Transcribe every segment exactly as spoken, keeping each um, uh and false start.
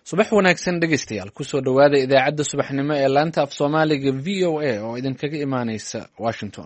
subax wanaagsan dhegaystayaal kusoo dhowaada idaacadda subaxnimo ee laanta af soomaaliga v o a oo idinkaga imaaneysa washington.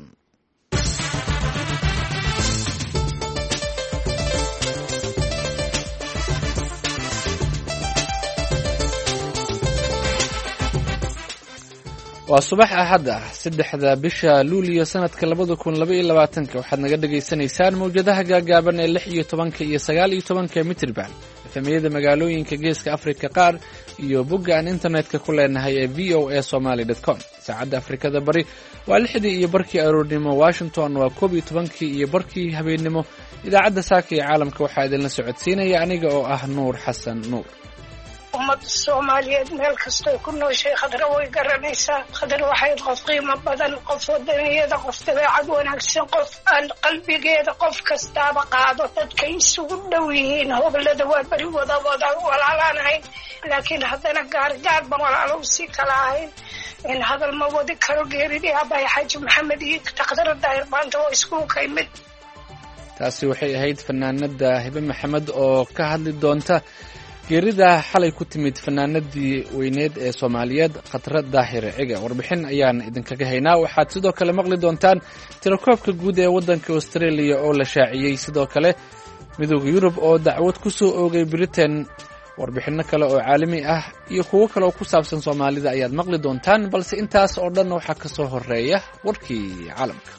waa subax axad ah saddexda bisha luuliyo sanadka labada kun laba iyo labaatanka waxaad naga dhagaysanaysaan mawjadaha gaagaaban ee lix iyo tobanka iyo sagaal iyo tobanka mitirban efemiyada magaalooyinka geeska afrika qaar iyo bogga aan internetka ku leenahay ee v o a somaly dot com. saacadda afrikada bari waa lixdii iyo barkii aroornimo, washington waa koob iyo tobankii iyo barkii habeennimo. idaacadda saaka iyo caalamka waxaa idinla socodsiinaya aniga oo ah nuur xasan nuur. ummadda soomaaliyeed meel kastoo ku nooshay khadra way garanaysaa. khadra waxay qof qiimo badan, qof wadaniyada, qof dabeecad wanaagsan, qof aan qalbigeeda qof kastaaba qaado. dadkay isugu dhow yihiin, hoblada waa beri wada wada walaalaan ahayn, laakiin haddana gaargaar ba walaalo usii kala ahayn. in hadal ma wadi karo. geeridii aabbahay xaaji maxamed iyo takhdara daahir maanta waa iskugu kaymid. taasi waxay ahayd fanaanada hibe maxamed oo ka hadli doonta geerida xalay ku timid fanaanadii weyneed ee soomaaliyeed khadra daahir cige. warbixin ayaan idinkaga haynaa. waxaad sidoo kale maqli doontaan tirakoobka guud ee waddanka australia oo la shaaciyey, sidoo kale midooda yurub oo dacwad ku soo oogay britain. warbixinno kale oo caalami ah iyo kuwo kale oo ku saabsan soomaalida ayaad maqli doontaan, balse intaas oo dhan waxaa ka soo horeeya warkii caalamka.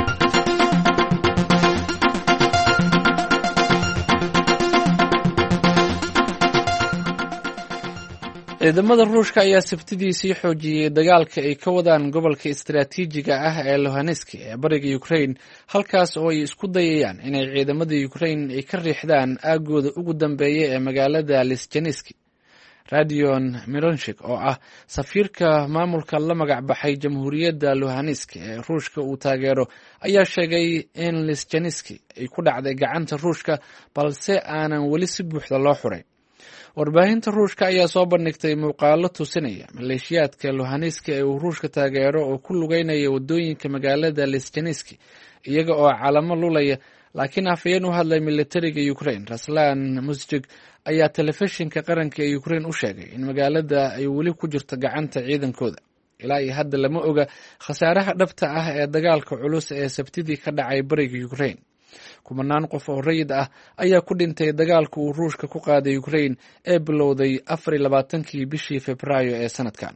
ciidamada ruushka ayaa sabtidii sii xoojiyey dagaalka ay ka wadaan gobolka istaraatiijiga ah ee Luhansk ee bariga Ukraine, halkaas oo ay isku dayayaan inay ciidamada Ukraine ay ka riixdaan aagooda ugu dambeeya ee magaalada Lysychansk. Radion Mironchik oo ah safiirka maamulka la magac baxay Jamhuuriyadda Luhansk ee Ruushka uu taageero ayaa sheegay in Lysychansk ay ku dhacday gacanta Ruushka, balse aanan weli si buuxda loo xuray. warbaahinta ruushka ayaa soo bandhigtay muuqaalo tusinaya maleeshiyaadka Luhansk ee uu Ruushka taageero oo ku lugeynaya wadooyinka magaalada Lysychansk iyaga oo calamo lulaya, laakiin afhayeen u hadlay militariga Ukraine Ruslan Musjig ayaa telefishinka qaranka ee Ukraine u sheegay in magaalada ay weli ku jirto gacanta ciidankooda. ilaa iyo hadda lama oga khasaaraha dhabta ah ee dagaalka culus ee sabtidii ka dhacay bariga Ukraine. kumanaan qof oo rayid ah ayaa ku dhintay dagaalka uu Ruushka ku qaaday Ukraine ee bilowday afar iyo labaatankii bishii Febraayo ee sanadkan.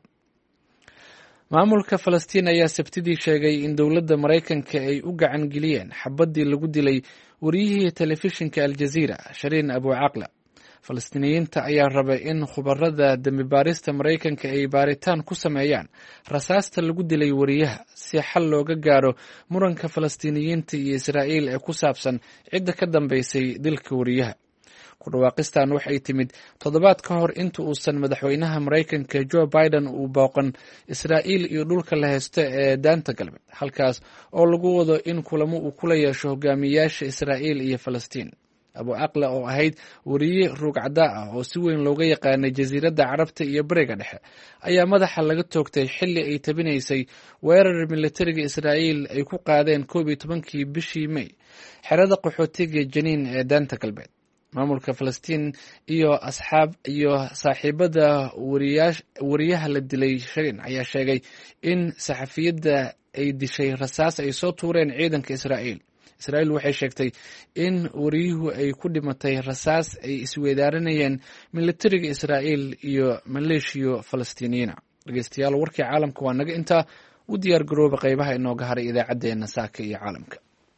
maamulka Falastiin ayaa sabtidii sheegay in dowladda Mareykanka ay u gacan geliyeen xabadii lagu dilay wariyihii telefishinka Al Jazeera Shireen Abu Aqla. Falastiiniyiinta ayaa rabay in khubarada dambi baarista Mareykanka ay baaritaan ku sameeyaan rasaasta lagu dilay wariyaha si xal looga gaaro muranka Falastiiniyiinta iyo Israa'iil ee ku saabsan cidda ka dambeysay dilka wariyaha. ku dhawaaqistan waxay timid toddobaad ka hor inta uusan madaxweynaha Mareykanka Joe Biden uu booqan Israa'iil iyo dhulka la haysto ee daanta galbeed, halkaas oo lagu wado in kulamo uu kula yeesho hogaamiyayaasha Israa'iil iyo Falastiin. Abu Aqla oo ahayd wariye ruugcada ah oo si weyn looga yaqaanay jasiiradda Carabta iyo bariga dhexe ayaa madaxa laga toogtay xilli ay tabinaysay weerar militariga Israa'iil ay ku qaadeen koob iyo tobankii bishii May xerada qaxootiga Janiin ee daanta galbeed. maamulka Falastiin iyo asxaab iyo saaxiibada wariyaha la dilay Shireen ayaa sheegay in saxafiyadda ay dishay rasaas ay soo tuureen ciidanka Israa'iil. Israa'iil waxay sheegtay in wariyuhu ay ku dhimatay rasaas ay isweydaaranayeen militariga Israa'iil iyo maleeshiyo Falastiiniyiin. dhegeystayaal, warkii caalamka waa naga intaa. u diyaar garooba qaybaha inooga haray idaacaddeenna saaka iyo caalamka.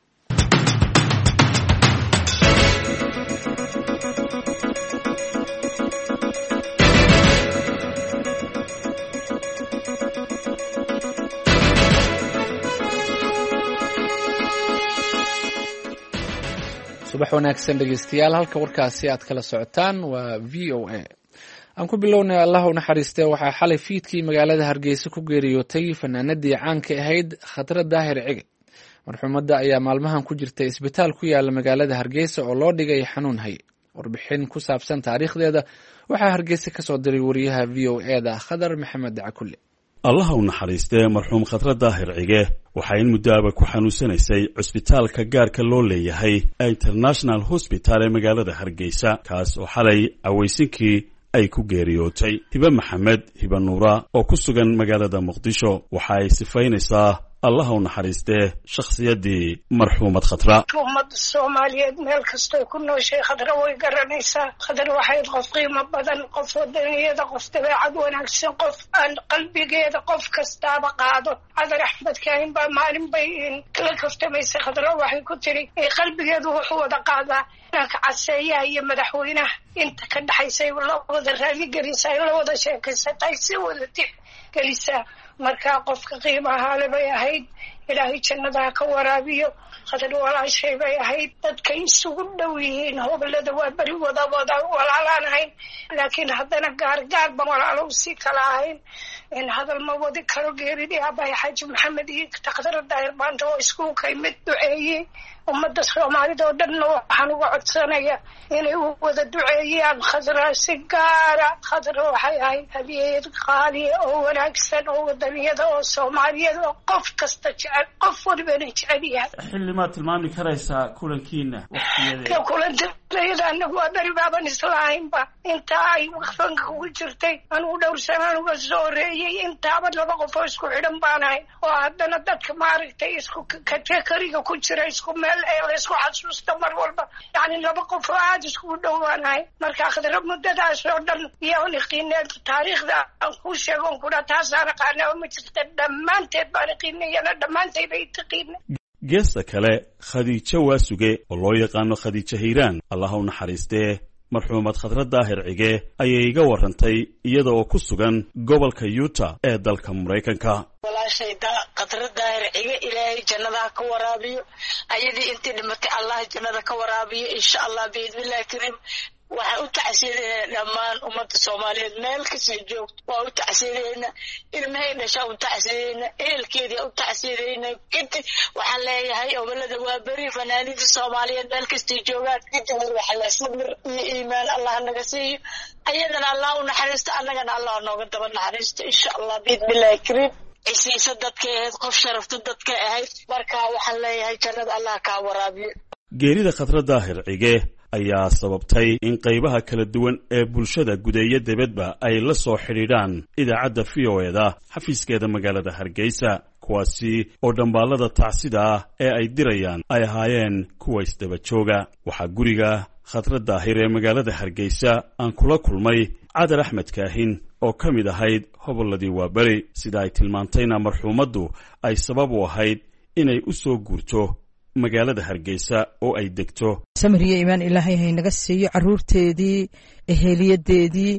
subax wanaagsan dhegeystayaal, halka warkaasi aad kala socotaan waa v o a. aan ku bilownay allah u naxariistee waxaa xalay fiidkii magaalada Hargeysa ku geeriyootay fanaanadii caanka ahayd Khadra Daahir Cige. marxuumadda ayaa maalmahan ku jirtay isbitaal ku yaala magaalada Hargeysa oo loo dhigay xanuun hay. warbixin ku saabsan taariikhdeeda waxaa Hargeysa ka soo diray wariyaha v o a da Khadar Maxamed Cakulle. allah u naxariistee marxuum Khadra Daahir Cige waxaa in muddaaba ku xanuunsanaysay cusbitaalka gaarka loo leeyahay International Hospital ee magaalada Hargeysa, kaas oo xalay aweysinkii ay ku geeriyootay. hibe maxamed hibe nuura oo ku sugan magaalada muqdisho waxa ay sifaynaysaa allah u naxariistee shakhsiyaddii marxuumad khatra. ummadda soomaaliyeed meel kastoo ku nooshay khadra way garanaysaa. khadra waxayd qof qiimo badan, qof wadaniyada, qof dabeecad wanaagsan, qof aan qalbigeeda qof kastaaba qaado. cadar axmed kaahin baa maalin bay kala kaftamaysay. khadra waxay ku tiri qalbigeedu wuxuu wada qaadaa inanka caseeyaha iyo madaxweynaha inta ka dhaxaysay la wada raaligelisay, la wada sheekaysatay, si wada tixgelisaa. markaa qofka qiimaha le bay ahayd, ilaahay jannadaha ka waraabiyo. khadar walaashay bay ahayd, dadkay isugu dhow yihiin, hobolada waa beri wada wada walaalaan ahayn, laakiin haddana gaargaar ba walaalo usii kala ahayn. in hadal ma wadi karo. geeridii aabbahay xaaji maxamed iyo takhdara daahir maanta oo iskugu kay mid duceeyey. ummadda soomaalida oo dhanna waxaan uga codsanaya inay u wada duceeyaan khadra si gaara. khadra waxay ahayd hadiyad qaaliya oo wanaagsan oo wadaniyada oo soomaaliyada oo qof kasta jecel, qof walibana jecel yahay. xilli maad tilmaami karaysaa kulankiina waqtigeeda? kulantayada anagu waa beri baaban islahaynba inta ay fanka ugu jirtay. anugu dhowr sanaan uga soo horeeyey, intaaba laba qof oo isku xidhan baan ahay, oo haddana dadka maaragtay isku kategoriga ku jira isku meel la isku xasuusta mar walba. yani laba qof oo aada iskugu dhowaanahay. marka khadra muddadaas oo dhan iyo niqiineed taariikhda aan kuu sheego on kudha taasaan aqaana oo ma jirta. dhammaanteed baan iqiinayana dhammaantayda i taqiina. geesta kale khadiijo waasuge oo loo yaqaano khadiijo hiiraan allah u naxariistee marxuumad khadra daahir cige ayay iga warantay iyada oo ku sugan gobolka yuta ee dalka maraykanka. walaashay khadra daahir cige ilaahay jannadaha ka waraabiyo, ayadii intii dhimatay allah jannada ka waraabiyo insha allah biidnillahi kariim. waxaan u tacsiidaynaa dhammaan ummadda soomaaliyeed meel kastay joogto. waa u tacsiidaynaa ilmahay dhashaa u tacsiidaynaa, ehelkeedii u tacsiidaynaa. kadib waxaan leeyahay obolada waa beri fanaaniinta soomaaliyeed meel kastay joogaan. kadib waxala sabir iyo iimaan allah naga siiyo, ayadana allah u naxariisto, annagana allah nooga daba naxariisto insha allah biidnillahi kariim. cisiisa dadkay ahayd, qof sharafta dadkay ahayd. marka waxaan leeyahay jannada allah kaa waraabiyo. geerida khadra daahir cige ayaa sababtay in qaybaha kala duwan ee bulshada gudeeya debadba ay la soo xidhiidhaan idaacadda v o eda xafiiskeeda magaalada hargeysa, kuwaasi oo dhambaalada tacsida ah ee ay dirayaan ay ahaayeen kuwa isdaba jooga. waxaa guriga khadra daahir ee magaalada hargeysa aan kula kulmay cadar axmed kaahin oo ka mid ahayd hobolladii waaberi. sida ay tilmaantayna marxuumaddu ay sabab u ahayd inay u soo guurto magaalada hargeysa oo ay degto. samriye imaan ilaahay haynaga siiyo, caruurteedii, eheliyadeedii,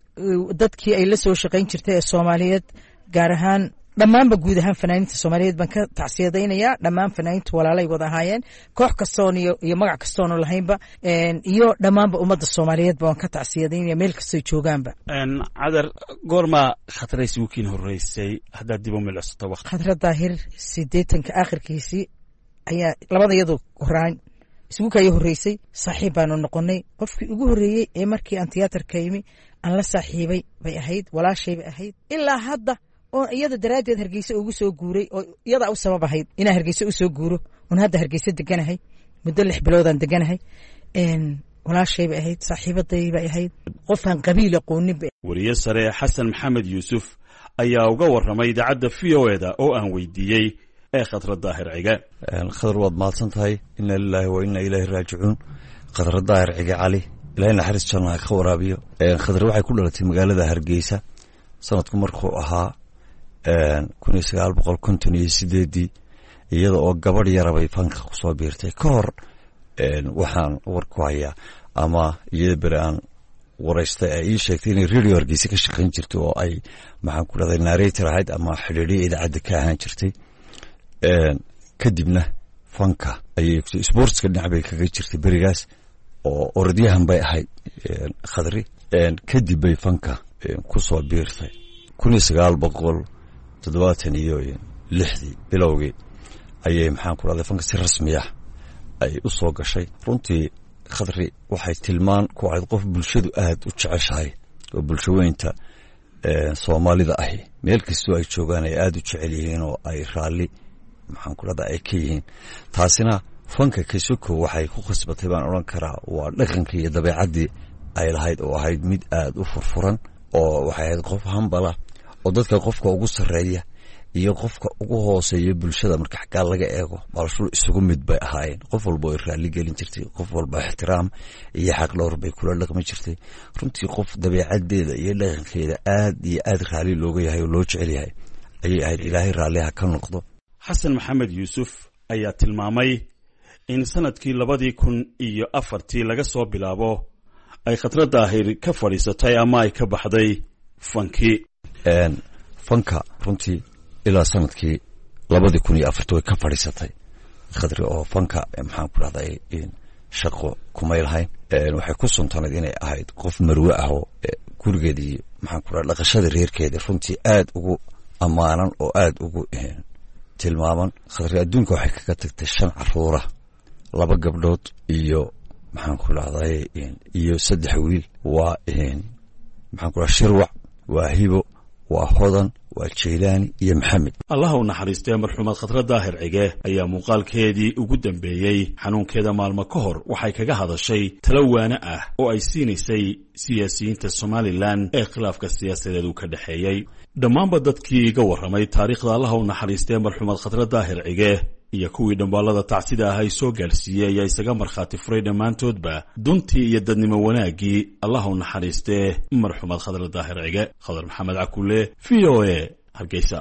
dadkii ay la soo shaqayn jirtay ee soomaaliyeed, gaar ahaan dhammaanba guud ahaan fanaaniinta soomaaliyeed baan ka tacsiyadaynayaa. dhammaan fanaaniinta walaalay wada ahaayeen, koox kastoon iyo, iyo magac kastoonu lahaynba, iyo dhammaanba ummadda soomaaliyeed baan ka tacsiyadaynaya meel kastay joogaanba. cadar goorma khadra isugu kiin horeysay haddaad dib u milcsato waqti? khadra daahir sideetanka aakhirkiisii ayaa labada iyadu horaan isugu kaya horreysay. saaxiib baanu noqonay. qofkii ugu horreeyey ee markii aan tiyaatarka yimi aan la saaxiibay bay ahayd, walaashay bay ahayd. ilaa hadda oo iyada daraaddeed hargeysa ugu soo guuray, oo iyadaa u sabab ahayd inaan hargeysa u soo guuro. oon hadda hargeysa deganahay, muddo lix biloodaan deganahay. walaashay bay ahayd, saaxiibaday bay ahayd, qofaan qabiil aqoonin bay. wariye sare xasan maxamed yuusuf ayaa uga warramay idaacadda v o eda oo aan weydiiyey ee khadra daahir cige. khadar waad mahadsan tahay. ina lilaahi wa ina ilaahi raajicuun. khadra daahir cige cali ilaahay naxariis jannaha ka waraabiyo. khadra waxay ku dhalatay magaalada hargeysa sanadku markuu ahaa kun iyo sagaal boqol konton iyo sideedii, iyada oo gabadh yarabay fanka kusoo biirtay. ka hor waxaan war ku hayaa ama iyada beri aan waraystay ay ii sheegtay inay radio hargeysa ka shaqayn jirtay, oo ay maxaan ku dhahday narrator ahayd ama xidhiidhiya idaacadda ka ahaan jirtay. kadibna fanka ayay sportska dhinac bay kaga jirtay berigaas, oo orodyahan bay ahayd khadri. kadib bay fanka kusoo biirtay kun iyo sagaal boqol toddobaatan iyo lixdii bilowgii ayay maxaan ku dhahday fanka si rasmi ah ay u soo gashay. runtii khadri waxay tilmaan ku ahayd qof bulshadu aad u jeceshahay, oo bulshaweynta soomaalida ahi meel kastoo ay joogaan ay aad u jecel yihiin oo ay raalli maxaan ku dhahdaa ay ka yihiin. taasina fanka kasoko waxay ku khasbatay baan odhan karaa waa dhaqankii iyo dabeecaddii ay lahayd oo ahayd mid aada u furfuran oo waxay ahayd qof hambala oo dadka qofka ugu sarreeya iyo qofka ugu hooseeya bulshada marka xaggaa laga eego balshul isugu mid bay ahaayeen qof walba ay raalli gelin jirtay qof walba ixtiraam iyo xaq dhowr bay kula dhaqmi jirtay runtii qof dabeecaddeeda iyo dhaqankeeda aad iyo aad raalli looga yahay oo loo jecel yahay ayay ahayd ilaahay raalliha ka noqdo xasan maxamed yuusuf ayaa tilmaamay in sanadkii labadii kun iyo afartii laga soo bilaabo ay Khadra Daahir ka fadhiisatay ama ay ka baxday fankii fanka runtii ilaa sanadkii labadii kun iyo afartii way ka fadhiisatay Khadri oo fanka maxaan ku dhahday shaqo kumay lahayn waxay ku suntanayd inay ahayd qof marwe ah oo gurigeedii maxaan ku dhahday dhaqashada reerkeeda runtii aad ugu amaanan oo aad ugu tilmaaman Khadri adduunka waxay kaga tagtay shan caruura laba gabdhood iyo maxaan ku dhahday iyo saddex wiil waa maxaan ku dhahday shirwac waa hibo waa hodan waa Jeylaani iyo Maxamed Allah u naxariistay marxuumad Khadra Daahir Cige ayaa muuqaalkeedii ugu dambeeyay xanuunkeeda maalmo ka hor waxay kaga hadashay talawaana ah oo ay siinaysay siyaasiyiinta Somaliland ee khilaafka siyaasadeed uu ka dhaxeeyay dhammaanba dadkii iga warramay taariikhda Allah u naxariistay marxuumad Khadra Daahir Cige iyo kuwii dambaalada tacsida ah ay soo gaarsiiyay ayaa isaga markhaati furay dhammaantoodba duntii iyo dadnimo wanaagii Allah u naxariistee marxuumad Khadra Daahir Cige Khadar Maxamed Cakule V O A Hargeysa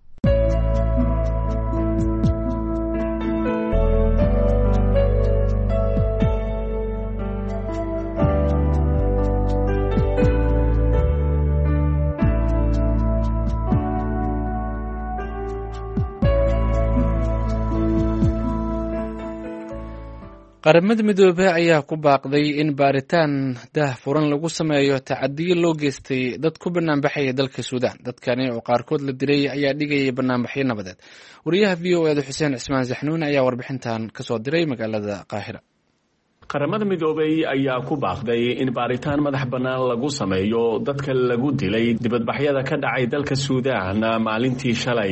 qaramada midoobay ayaa ku baaqday in baaritaan daahfuran lagu sameeyo tacadiyo loo geystay dad ku banaanbaxaya dalka Suudaan dadkani oo qaarkood la dilay ayaa dhigayay banaanbaxyo nabadeed wariyaha V O A da Xuseen Cismaan Zaxnuun ayaa warbixintan ka soo diray magaalada Qaahira qaramada midoobay ayaa ku baaqday in baaritaan madax bannaan lagu sameeyo dadka lagu dilay dibadbaxyada ka dhacay dalka Suudaan maalintii shalay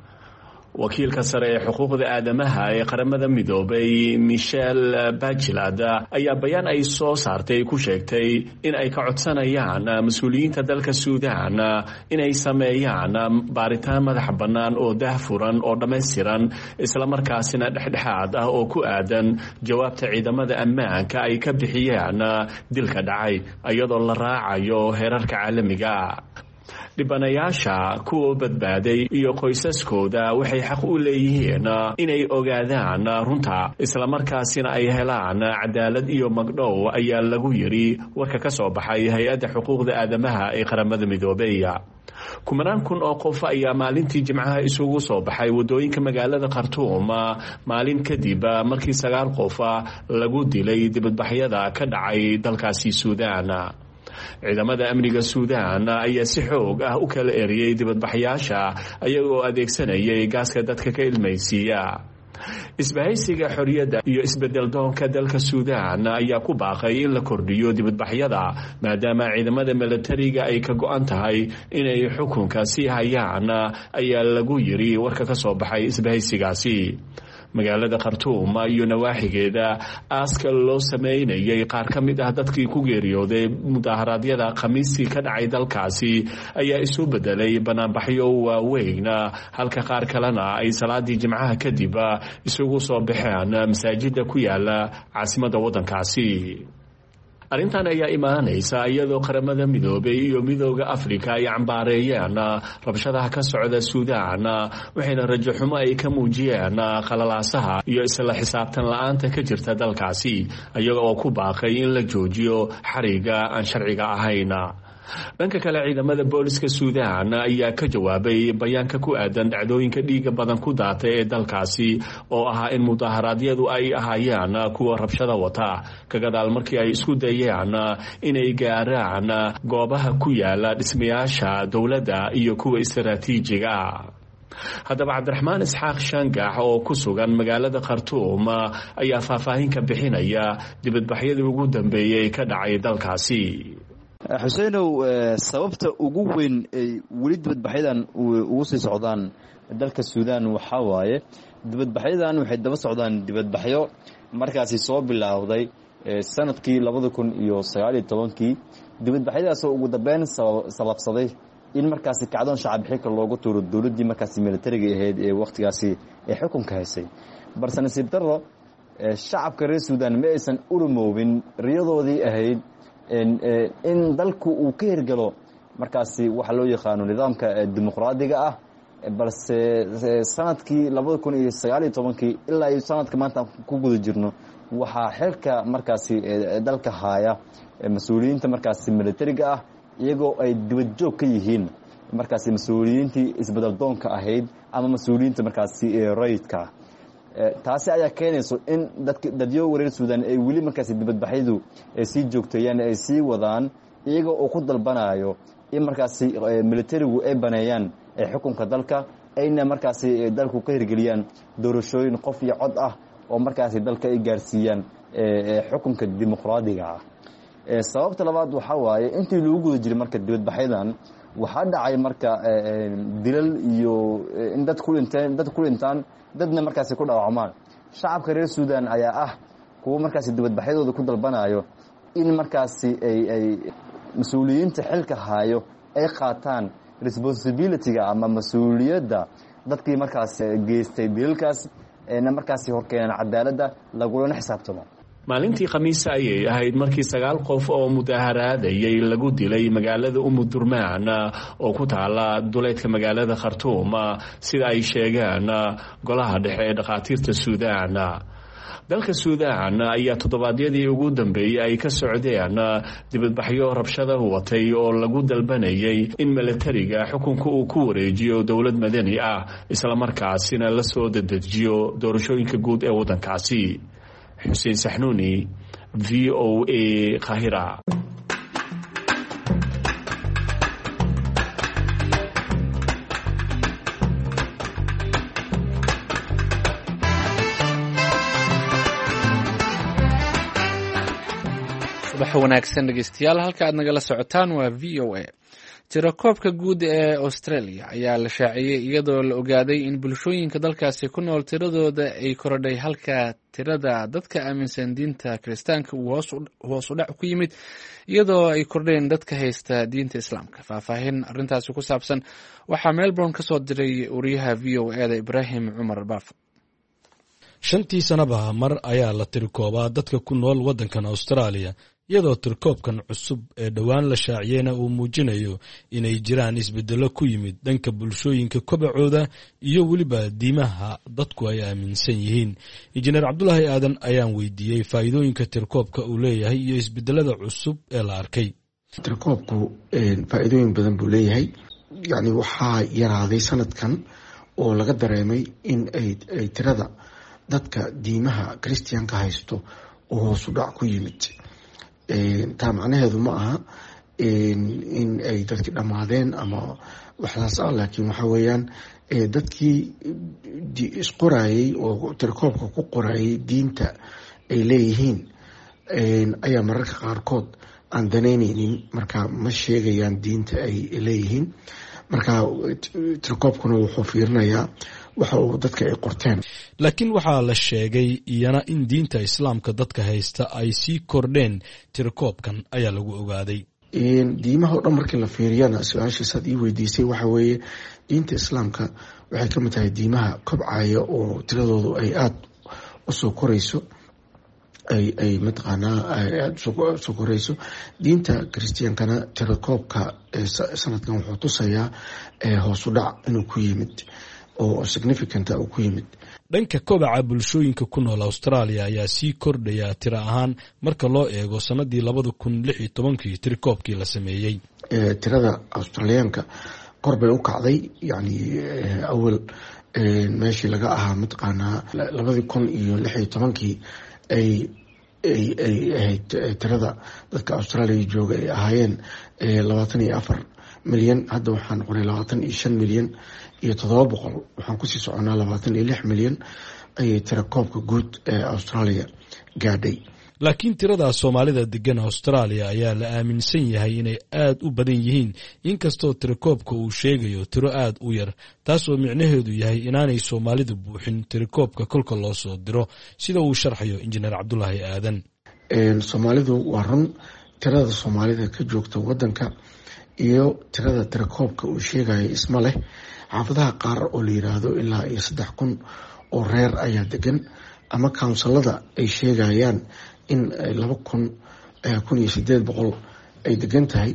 wakiilka sare ee xuquuqda aadamaha ee qaramada midoobay Michel Bachelet ayaa bayaan ay soo saartay ku sheegtay in ay ka codsanayaan mas'uuliyiinta dalka Suudaan inay sameeyaan baaritaan madax bannaan oo daahfuran oo dhameystiran isla markaasina dhexdhexaad ah oo ku aadan jawaabta ciidamada ammaanka ay ka bixiyaan dilka dhacay iyadoo la raacayo heerarka caalamiga dhibanayaasha kuwa badbaaday iyo qoysaskooda waxay xaq u leeyihiin inay ogaadaan runta isla markaasina ay helaan cadaalad iyo magdhow ayaa lagu yiri warka ka soo baxay hay'adda xuquuqda aadamaha ee qaramada midoobay kumanaan kun oo qof ayaa maalintii Jimcaha isugu soo baxay wadooyinka magaalada Khartoum maalin kadib markii sagaal qof lagu dilay dibadbaxyada ka dhacay dalkaasi Suudaan ciidamada amniga Suudaan ayaa si xoog ah u kala eriyay dibadbaxyaasha ayagoo adeegsanayay gaaska dadka ka ilmaysiiya isbahaysiga xorriyadda iyo isbedel doonka dalka Suudaan ayaa ku baaqay in la kordhiyo dibadbaxyada maadaama ciidamada militariga ay ka go'an tahay inay xukunka sii hayaan ayaa lagu yiri warka ka soo baxay isbahaysigaasi magaalada Khartoum iyo nawaaxigeeda aaska loo sameeyay qaar ka mid ah dadkii ku geeriyooday mudaharaadyada khamiistii ka dhacay dalkaasi ayaa isu bedelay banaanbaxyo waaweyn halka qaar kalena ay salaadii Jimcaha kadib isugu soo baxeen masaajida ku yaala caasimadda waddankaasi arrintan ayaa imaanaysa iyadoo qaramada midoobay iyo midowga Afrika ay cambaareeyeen rabshadaha ka socda Suudaan waxayna rajo xumo ay ka muujiyeen qalalaasaha iyo isla xisaabtan la'aanta ka jirta dalkaasi iyaga oo ku baaqay in la joojiyo xariga aan sharciga ahayn dhanka kale ciidamada booliska Suudaan ayaa ka jawaabay bayaanka ku aadan dhacdooyinka dhiiga badan ku daatay ee dalkaasi oo ahaa in mudaharaadyadu ay ahaayeen kuwa rabshada wata ka gadaal markii ay isku dayeen inay gaaraan goobaha ku yaala dhismayaasha dawladda iyo kuwa istiraatiijiga haddaba Cabdiraxmaan Isxaaq Shangax oo ku sugan magaalada Khartoum ayaa faahfaahin ka bixinaya dibadbaxyadii ugu dambeeyay ka dhacay dalkaasi xuseenow sababta ugu weyn ay weli dibadbaxyadan ugu sii socdaan dalka Suudaan waxa waaye dibadbaxyadan waxay daba socdaan dibadbaxyo markaasi soo bilowday sanadkii labada kun iyo sagaal iyo tobankii dibadbaxyadaasoo ugu dambeyn sababsaday in markaasi kacdoon shacab xilka loogu tuuro dowladdii markaasi militariga ahayd ee wakhtigaasi ee xukunka haysay balse nasiib darro shacabka reer suudan ma aysan urumoobin riyadoodii ahayd in dalku uu ka hirgalo markaasi waxa loo yaqaano nidaamka dimuqraadiga ah balse sanadkii labada kun iyo sagaal iyo tobankii ilaa iyo sanadka maanta ku guda jirno waxaa xilka markaasi dalka haaya mas-uuliyiinta markaasi militariga ah iyagoo ay dibad joog ka yihiin markaasi mas-uuliyiintii isbeddeldoonka ahayd ama mas-uuliyiinta markaasi rayidka taasi ayaa keenayso in dadyo reer suudan ay weli markaasi dibadbaxyadu sii joogteeyaan ay sii wadaan iyaga oo ku dalbanayo in markaasi militarigu ay baneeyaan xukunka dalka ayna markaasi dalku ka hirgeliyaan doorashooyin qof iyo cod ah oo markaasi dalka ay gaarsiiyaan xukunka dimuqraadiga ah sababta labaad waxaa waaye intii lagu guda jiray marka dibadbaxyadan waxaa dhacay marka dilal iyo in dad ku dhinteen dad ku dhintaan dadna markaasi ku dhaawacmaan shacabka reer suudan ayaa ah kuwa markaasi dibadbaxyadooda ku dalbanayo in markaasi ay ay mas-uuliyiinta xilka haayo ay qaataan responsibilityga ama mas-uuliyadda dadkii markaas geystay dilalkaas na markaasi horkeenaan cadaaladda lagulana xisaabtamo maalintii khamiisa ayay ahayd markii sagaal qof oo mudaaharaadayay lagu dilay magaalada umudurmaan oo ku taala duleedka magaalada khartuum sida ay sheegeen golaha dhexe ee dhakhaatiirta suudaan dalka suudaan ayaa toddobaadyadii ugu dambeeyey ay ka socdeen dibadbaxyo rabshada watay oo lagu dalbanayay in militariga xukunka uu ku wareejiyo dowlad madani ah islamarkaasina la soo dedejiyo doorashooyinka guud ee waddankaasi xuseen saxnuuni v o a Qaahira. subax wanaagsan dhegeystayaal halka aad nagala socotaan waa v o a tirakoobka guud ee Australia ayaa la shaaciyay iyadoo la ogaaday in bulshooyinka dalkaasi ku nool tiradooda ay korodhay halka tirada dadka aaminsan diinta Kiristaanka uu hoos u dhac ku yimid iyadoo ay kordheen dadka haysta diinta Islaamka. Faahfaahin arrintaasi ku saabsan waxaa Melbourne ka soo diray wariyaha v o a da Ibrahim Cumar Baaf. shantii sanaba mar ayaa la tirkoobaa dadka ku nool waddankan Australia iyadoo tirkoobkan cusub ee dhowaan la shaaciyeyna uu muujinayo inay jiraan isbeddello ku yimid dhanka bulshooyinka kobacooda iyo weliba diimaha dadku ay aaminsan yihiin. injineer cabdulaahi aadan ayaan weydiiyey faa'iidooyinka tirkoobka uu leeyahay iyo isbedelada cusub ee la arkay. tirkoobku faa'iidooyin badan buu leeyahay, yacni waxaa yaraaday sanadkan oo laga dareemay in ay ay tirada dadka diimaha Kristiyaanka haysto oo hoos u dhac ku yimid. taa macnaheedu ma aha in ay dadkii dhammaadeen ama waxdaas ah, laakiin waxa weeyaan dadkii isqorayay oo tirkoobka ku qorayay diinta ay leeyihiin ayaa mararka qaarkood aan danaynaynin, marka ma sheegayaan diinta ay leeyihiin. marka tirkoobkuna wuxuu fiirinayaa waxa uu dadka ay qorteen. laakiin waxaa la sheegay iyana in diinta islaamka dadka haysta ay sii kordheen tirkoobkan ayaa lagu ogaaday. diimaha o dhan markii la fiiriyana su-aashiisaad ii weydiisay waxa weeye diinta islaamka waxay ka mid tahay diimaha kobcaya oo tiradoodu ay aada usoo korayso ay ay mataqaanaa aada usoo korayso. diinta Kiristiyaankana tirakoobka sanadkan wuxuu tusayaa hoos u dhac inuu ku yimid oo significant uu ku yimid. dhanka kobaca bulshooyinka ku nool Australia ayaa sii kordhaya tiro ahaan marka loo eego sanadii labada kun lix iyo tobankii tirkoobkii la sameeyey. tirada Australiyaanka kor bay u kacday, yacni awal meeshii laga ahaa mataqaanaa labadii kun iyo lix iyo tobankii ay ay ay ahayd tirada dadka Australia jooga ay ahaayeen labaatan iyo afar milyan. hadda waxaan noqonay labaatan iyo shan milyan iyo toddoba boqol. waxaan kusii soconaa labaatan iyo lix milyan ayay tirakoobka guud ee Australia gaadhay. laakiin tirada Soomaalida degan Australia ayaa la aaminsan yahay inay aad u badan yihiin, inkastoo tirakoobka uu sheegayo tiro aad u yar, taasoo micnaheedu yahay inaanay Soomaalidu buuxin tirakoobka kolka loo soo diro, sida uu sharxayo injineer Cabdulaahi Aadan. soomaalidu waa run tirada soomaalida ka joogta wadanka iyo tirada tirakoobka uu sheegaya isma leh. xaafadaha qaar oo la yiraahdo ilaa iyo saddex kun oo reer ayaa degan, ama kawnsalada ay sheegayaan in laba kun kun iyo sideed boqol ay degan tahay.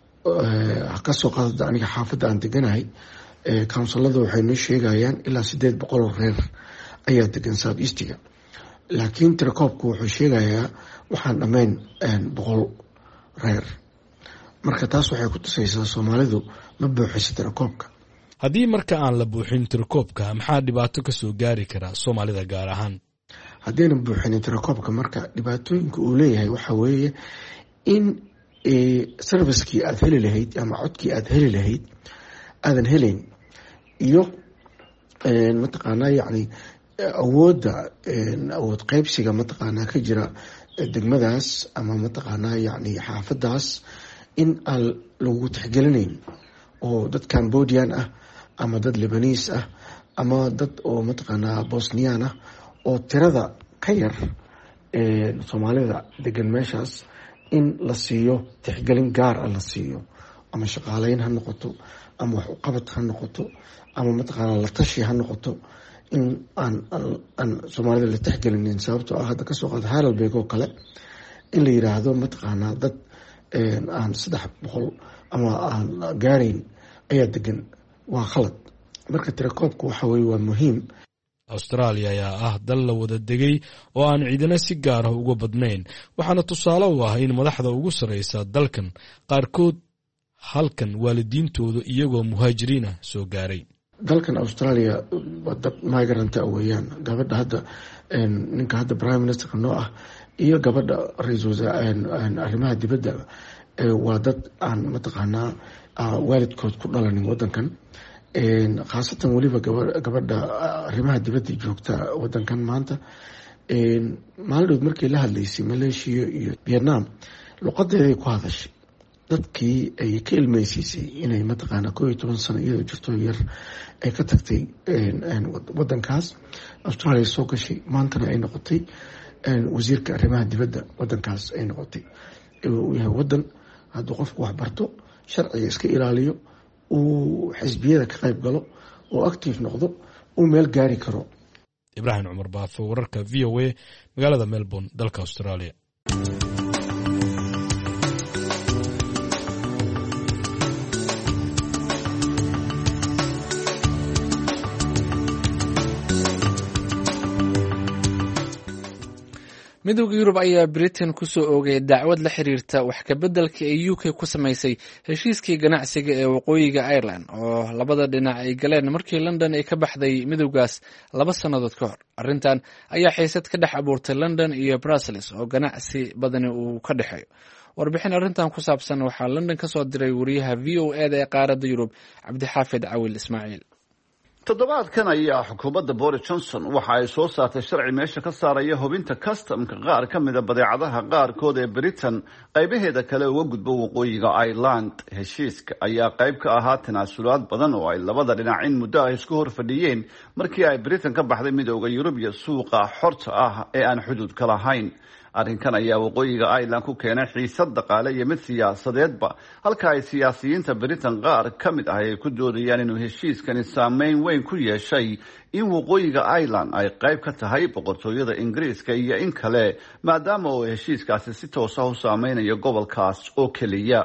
kasoo qaadada aniga xaafadda aan deganahay, kawnsalada waxay noo sheegayaan ilaa sideed boqol oo reer ayaa degan south eastiga, laakiin tirakoobku wuxuu sheegayaa waxaan dhammayn boqol reer. marka taas waxay ku tusaysaa soomaalidu ma buuxisa tirakoobka. haddii marka aan la buuxin tirakoobka maxaa dhibaato ka soo gaari karaa soomaalida gaar ahaan? haddaynan buuxinin tirakoobka, marka dhibaatooyinka uu leeyahay waxaa weeye in servicekii aada heli lahayd ama codkii aada heli lahayd aadan helayn, iyo mataqaanaa yacni awoodda awood qaybsiga mataqaanaa ka jira degmadaas ama mataqaanaa yacni xaafadaas in aan lagu tixgelinayn, oo dad cambodian ah ama dad lebanese ah ama dad oo mataqaanaa bosnian ah oo tirada ka yar soomaalida degan meeshaas in la siiyo tixgelin gaar ah la siiyo, ama shaqaaleyn ha noqoto ama wax uqabad ha noqoto ama mataqaanaa la tashi ha noqoto, in aan aan soomaalida la tixgelinin. sababtoo ah hadda kasoo qaada haralbeeg oo kale in la yiraahdo mataqaanaa dad aan saddex boqol ama aan gaarayn ayaa degan, waa khalad. marka tirakoobka waxa weye waa muhiim. australia ayaa ah dal la wada degay oo aan ciidana si gaar ah uga badnayn, waxaana tusaale u ah in madaxda ugu sarreysa dalkan qaarkood halkan waalidiintooda iyagoo muhaajiriin ah soo gaaray. dalkan australia waa dad migranta weeyaan. gabadha hadda ninka hadda prime ministerka noo ah iyo gabadha ra-iisul wasaare arrimaha dibadda waa dad aan mataqaanaa waalidkood ku dhalanin wadankan, khaasatan weliba gabadha arrimaha dibadda joogta wadankan maanta. maalidhood markay la hadlaysay maleeshiya iyo vietnam luqadeeday ku hadashay, dadkii ay ka ilmeysiisay inay mataqaanaa koo iyo toban sano iyadoo jirto yar ay ka tagtay wadankaas australia soo gashay, maantana ay noqotay wasiirka arrimaha dibadda wadankaas ay noqotay. uu yahay wadan hadduu qofku wax barto, sharciga iska ilaaliyo, uu xisbiyada ka qayb galo, oo active noqdo, uu meel gaari karo. ibraahim cumar baafo, wararka v o a, magaalada melbourne, dalka australia. midowda yurub ayaa britain ku soo oogay dacwad la xiriirta wax kabeddelka ee u k ku samaysay heshiiskii ganacsiga ee waqooyiga ireland oo labada dhinac ay galeen markii london ay ka baxday midowgaas laba sannadood ka hor. arrintan ayaa xiisad ka dhex abuurtay london iyo brussels oo ganacsi badani uu ka dhexeeyo. warbixin arrintan ku saabsan waxaa london ka soo diray wariyaha v o e da ee qaaradda yurub cabdixaafid cawil ismaaciil. toddobaadkan ayaa xukuumadda boris johnson waxa ay soo saartay sharci meesha ka saaraya hubinta kastamka qaar ka mida badeecadaha qaarkood ee britain qaybaheeda kale uga gudbo waqooyiga ireland. heshiiska ayaa qayb ka ahaa tanaasulaad badan oo ay labada dhinac in muddo ah isku hor fadhiyeen markii ay britain ka baxday midooda yurub iyo suuqa xorta ah ee aan xuduudka lahayn. arrinkan ayaa waqooyiga ireland ku keenay xiisad dhaqaale iyo mid siyaasadeedba, halka ay siyaasiyiinta britain qaar ka mid ah ay ku doodayaan inuu heshiiskani saameyn weyn ku yeeshay in waqooyiga ireland ay qayb ka tahay boqortooyada ingiriiska iyo in kale, maadaama uu heshiiskaasi si toosa u saameynayo gobolkaas oo keliya.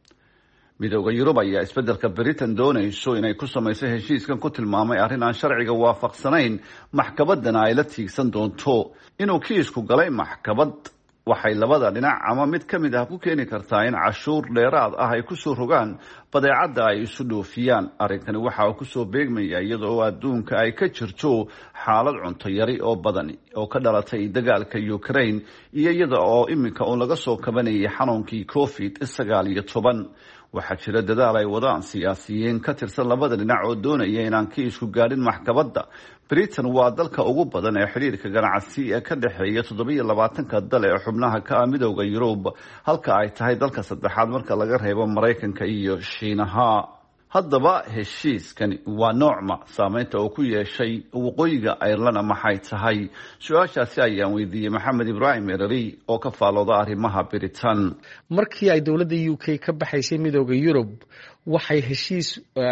midooda yurub ayaa isbeddelka britain doonayso inay ku samayso heshiiskan ku tilmaamay arrin aan sharciga waafaqsanayn, maxkamaddana ay la tiigsan doonto. inuu kiisku galay maxkamad waxay labada dhinac ama mid ka mid ah ku keeni kartaa in cashuur dheeraad ah ay kusoo rogaan badeecadda ay isu dhoofiyaan. arrinkani waxa uu kusoo beegmaya iyada oo adduunka ay ka jirto xaalad cunto yari oo badani oo ka dhalatay dagaalka ukraine, iyo iyada oo iminka uun laga soo kabanayay xanuunkii covid sagaal iyo toban. waxaa jira dadaal ay wadaan siyaasiyiin ka tirsan labada dhinac oo doonaya inaan kiisku gaadhin maxkamadda. britain waa dalka ugu badan ee xiriirka ganacsi ee ka dhexeeya toddobiyo labaatanka dal ee xubnaha ka ah midowda yurub, halka ay tahay dalka saddexaad marka laga reebo maraykanka iyo shiinaha. haddaba heshiiskani waa noocma saameynta uu ku yeeshay waqooyiga Ireland maxay tahay? su-aashaasi ayaan weydiiyey maxamed ibraahim erari oo ka faalooda arrimaha Britain. markii ay dowladda U K ka baxaysay midowga Yurub waxay heshiis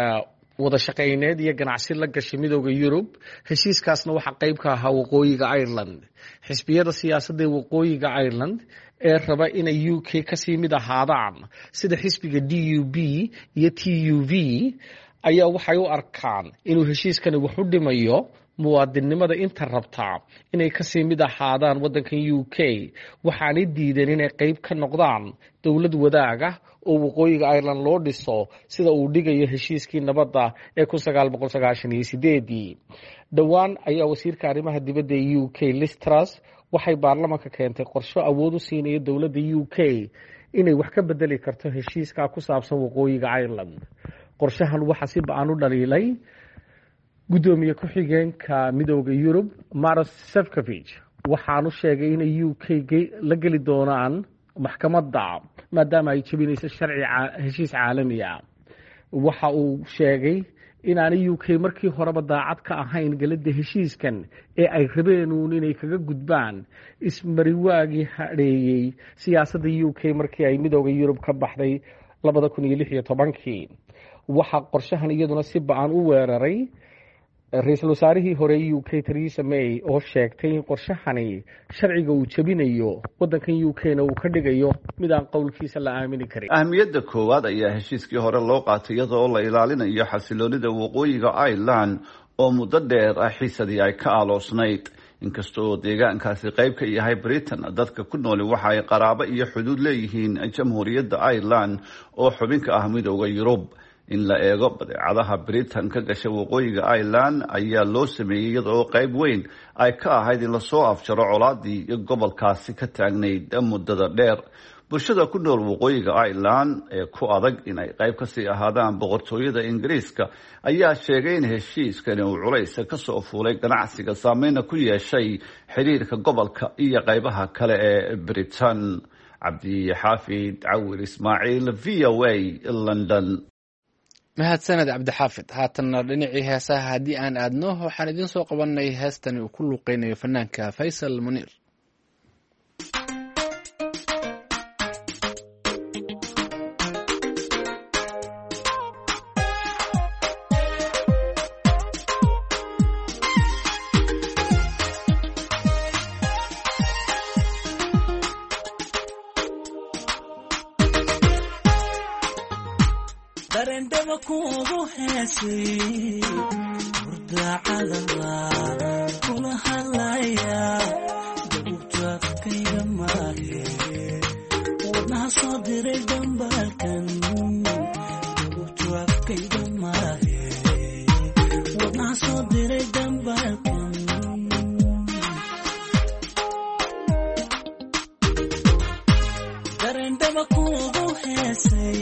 wada shaqeyneed iyo ganacsi la gashay midowga Yurub. heshiiskaasna waxa qayb ka ahaa waqooyiga Ireland. xisbiyada siyaasadda waqooyiga Ireland ee raba inay U K ka sii mid ahaadaan sida xisbiga D U B iyo T U V ayaa waxay u arkaan inuu heshiiskani wax u dhimayo muwaadinimada inta rabtaa inay ka sii mid ahaadaan waddankan U K, waxaanay diideen inay qayb ka noqdaan dowlad wadaaga oo waqooyiga Ireland loo dhiso sida uu dhigayo heshiiskii nabadda ee kun sagaal boqol sagaashan iyo sideed. dhowaan ayaa wasiirka arrimaha dibadda ee U K Liz Truss waxay baarlamaanka keentay qorshe awood u siinaya dowladda U K inay wax ka bedeli karto heshiiska ku saabsan waqooyiga Ireland. qorshahan waxa si baan u dhaliilay gudoomiye ku-xigeenka midowga Yurub Maros Sefcovic, waxaanu sheegay inay U K la geli doonaan maxkamadda maadaama ay jabinayso sharci heshiis caalami ah. waxa uu sheegay inaanay U K markii horeba daacad ka ahayn galada heshiiskan ee ay rabeen uun inay kaga gudbaan ismariwaagii hadheeyey siyaasadda U K markii ay midowga Yurub ka baxday labada kun iyo lix iyo tobankii. waxa qorshahan iyaduna si ba'an u weeraray ra-iisul wasaarihii hore U K Theresa May oo sheegtay in qorshahani sharciga uu jabinayo waddankan U K-na uu ka dhigayo mid aan qowlkiisa la aamini karin. ahmiyadda koowaad ayaa heshiiskii hore loo qaatay iyadoo la ilaalinayo xasiloonida waqooyiga Ireland oo muddo dheer ah xiisadii ay ka aloosnayd. inkastoo deegaankaasi qayb ka yahay Britain, dadka ku nool waxa ay qaraabo iyo xuduud leeyihiin jamhuuriyadda Ireland oo xubin ka ah midowga Yurub. in la eego badeecadaha Britain ka gashay waqooyiga Ireland ayaa loo sameeyay iyadoo qayb weyn ay ka ahayd in la soo afjaro colaadii gobolkaasi ka taagnayd muddada dheer. bulshada ku nool waqooyiga Ireland ee ku adag in ay qayb ka sii ahaadaan boqortooyada Ingiriiska ayaa sheegay in heshiiskani uu culays ka soo fuulay ganacsiga, saameyn ku yeeshay xiriirka gobolka iyo qaybaha kale ee Britain. Cabdi Xaafid Cawil Ismaaciil, V O A, London. mahadsaned cabdixaafid. haatanna dhinacii heesaha haddii aan aadno waxaan idiin soo qabanay heestani uu ku luuqeynayo fanaanka Faysal Muniir. darendaba kuugu heesay hurdacada kula hadlaya dabubta afkayga maage wadnaha soo diray dambalkan dabubta afkayga maage wadnaha soo diray dambalkan darendaba kuugu heesay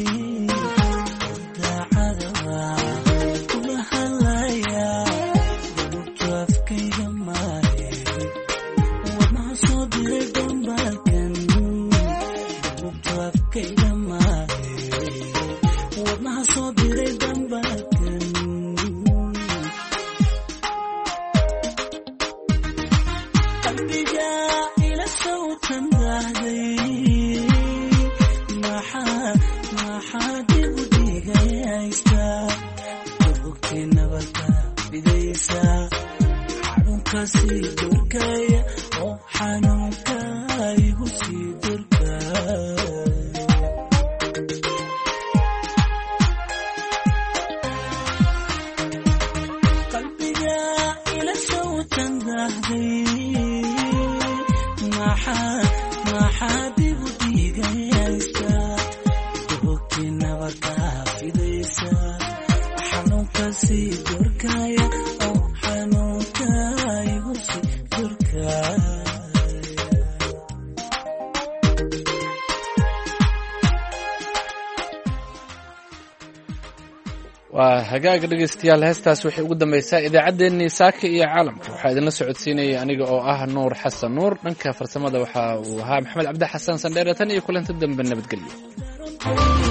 waa hagaaga dhegeystayaal, heestaas waxay ugu dambaysaa idaacaddeenii saaka iyo caalamka. waxaa idinla socodsiinaya aniga oo ah nuur xasan nuur. dhanka farsamada waxa uu ahaa maxamed cabdi xasan sandheere. tan iyo kulanti dambe, nabadgelyo.